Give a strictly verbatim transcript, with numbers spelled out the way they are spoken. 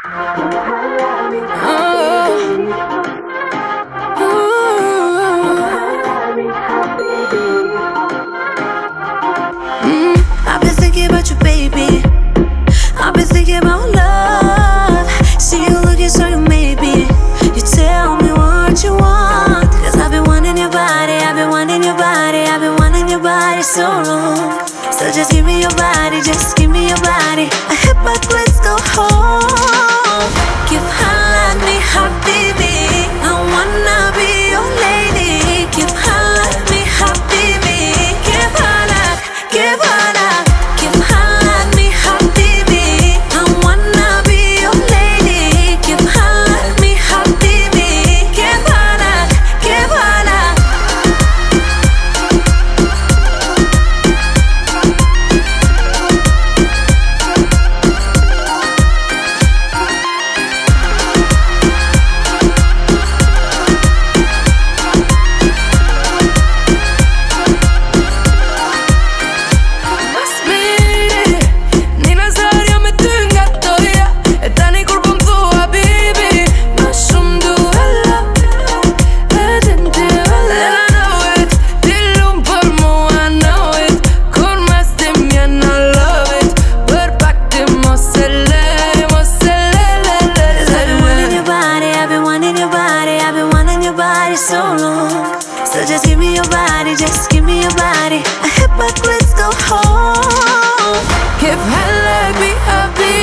Mm, I've been thinking about you, baby. I've been thinking about love. See you looking so you maybe. You tell me what you want, cause I've been wanting your body, I've been wanting your body, I've been wanting your body so long. So just give me your body, just give me your body. I hit back, let's go home. Give holla at me, habibi. I wanna be your lady. Give holla at me, habibi. Give holla, give holla. Give holla at me, habibi. I wanna be your lady. Give holla at me, habibi. Give holla, give holla. So long, so just give me your body, just give me your body. I hit back, let's go home. Give holla at me, happy.